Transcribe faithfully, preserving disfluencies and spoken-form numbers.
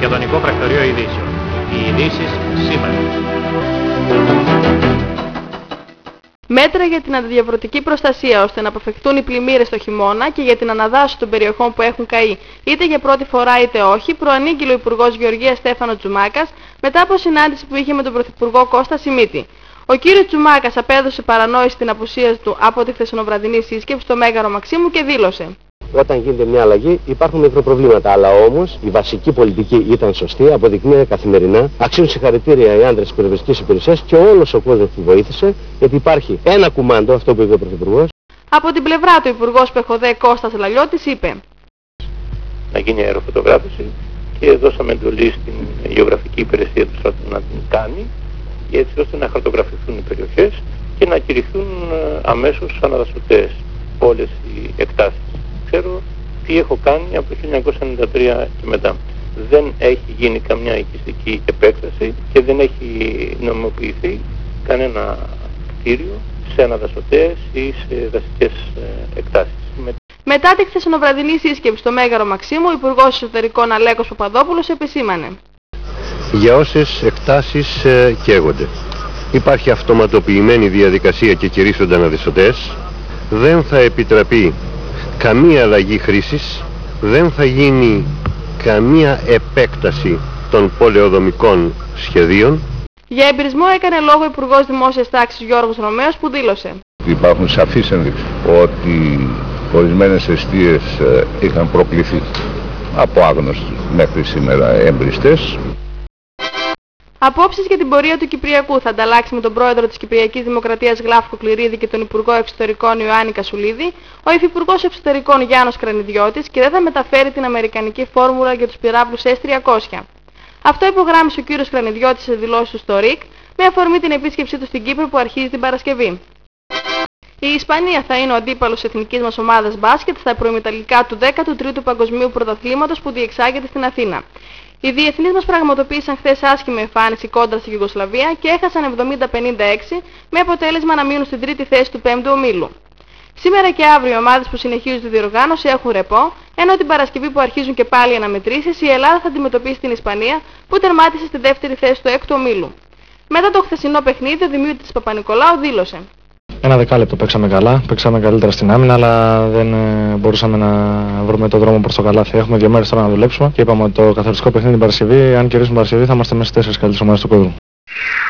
Μακεδονικό Πρακτορείο Ειδήσεων. Οι ειδήσεις σήμερα. Μέτρα για την αντιδιαβρωτική προστασία ώστε να αποφευχθούν οι πλημμύρες το χειμώνα και για την αναδάσωση των περιοχών που έχουν καεί είτε για πρώτη φορά είτε όχι, προανήγγειλε ο Υπουργός Γεωργίας Στέφανος Τζουμάκας μετά από συνάντηση που είχε με τον Πρωθυπουργό Κώστα Σιμίτη. Ο κύριος Τζουμάκας απέδωσε παρανόηση στην απουσία του από τη χθεσινοβραδινή σύσκεψη στο Μέγαρο Μαξίμου και δήλωσε: Όταν γίνεται μια αλλαγή υπάρχουν μικροπροβλήματα, αλλά όμως η βασική πολιτική ήταν σωστή, αποδεικνύεται καθημερινά. Αξίζουν συγχαρητήρια οι άντρες της πυροσβεστικής υπηρεσίας και όλος ο κόσμος που βοήθησε, γιατί υπάρχει ένα κουμάντο, αυτό που είπε ο Πρωθυπουργός. Από την πλευρά του, ο Υπουργός Πεχοδέ Κώστας Λαλιώτης είπε: Να γίνει αεροφωτογράφηση και δώσαμε εντολή στην γεωγραφική υπηρεσία του στρατού να την κάνει, έτσι ώστε να χαρτογραφηθούν οι περιοχές και να κηρυχθούν αμέσως αναδασωτές όλες οι εκτάσεις. Ξέρω τι έχω κάνει από το χίλια εννιακόσια ενενήντα τρία και μετά. Δεν έχει γίνει καμιά οικιστική επέκταση και δεν έχει νομιμοποιηθεί κανένα κτίριο σε αναδασωτές ή σε δασικές εκτάσεις. Μετά τη χθεσινοβραδινή σύσκεψη στο Μέγαρο Μαξίμου, ο Υπουργός Εσωτερικών Αλέκος Παπαδόπουλος επισήμανε: Για όσες εκτάσεις ε, καίγονται, υπάρχει αυτοματοποιημένη διαδικασία και κηρύσσονται αναδασωτές, δεν θα επιτραπεί καμία αλλαγή χρήσης, δεν θα γίνει καμία επέκταση των πολεοδομικών σχεδίων. Για εμπειρισμό έκανε λόγο ο Υπουργός Δημόσιας Τάξης Γιώργος Ρωμαίος που δήλωσε: Υπάρχουν σαφείς ενδείξεις ότι ορισμένες εστίες είχαν προκληθεί από άγνωστους μέχρι σήμερα εμπριστές. Απόψεις για την πορεία του Κυπριακού θα ανταλλάξει με τον πρόεδρο της Κυπριακής Δημοκρατίας Γλάφκο Κληρίδη και τον Υπουργό Εξωτερικών Ιωάννη Κασουλίδη, ο Υφυπουργός Εξωτερικών Γιάννος Κρανιδιώτης και δεν θα μεταφέρει την αμερικανική φόρμουλα για τους πυράβλους ες τριακόσια. Αυτό υπογράμμισε ο κύριος Κρανιδιώτης σε δηλώσεις του στο ΡΙΚ με αφορμή την επίσκεψή του στην Κύπρο που αρχίζει την Παρασκευή. Η Ισπανία θα είναι ο αντίπαλος της εθνικής μας ομάδας μπάσκετ στα προημιτελικά του δέκατου τρίτου Παγκοσμίου Πρωταθλήματος που διεξάγεται στην Αθήνα. Οι διεθνείς μας πραγματοποίησαν χθες άσχημη εμφάνιση κόντρα στη Γιουγκοσλαβία και έχασαν εβδομήντα πενήντα έξι με αποτέλεσμα να μείνουν στην τρίτη θέση του πέμπτου ομίλου. Σήμερα και αύριο οι ομάδες που συνεχίζουν τη διοργάνωση έχουν ρεπό, ενώ την Παρασκευή που αρχίζουν και πάλι οι αναμετρήσεις η Ελλάδα θα αντιμετωπίσει την Ισπανία που τερμάτισε στη δεύτερη θέση του έκτου ομίλου. Μετά το χθεσινό παιχνίδι ο Δημήτρης Παπα-Νικολάου δήλωσε: Ένα δεκάλεπτο παίξαμε καλά, παίξαμε καλύτερα στην άμυνα, αλλά δεν ε, μπορούσαμε να βρούμε τον δρόμο προς το καλάθι. Έχουμε δύο μέρες τώρα να δουλέψουμε και είπαμε ότι το καθοριστικό παιχνίδι την Παρασκευή, αν κερδίσουμε την Παρασκευή, θα είμαστε μέσα στις τέσσερις καλύτερες ομάδες του κόσμου.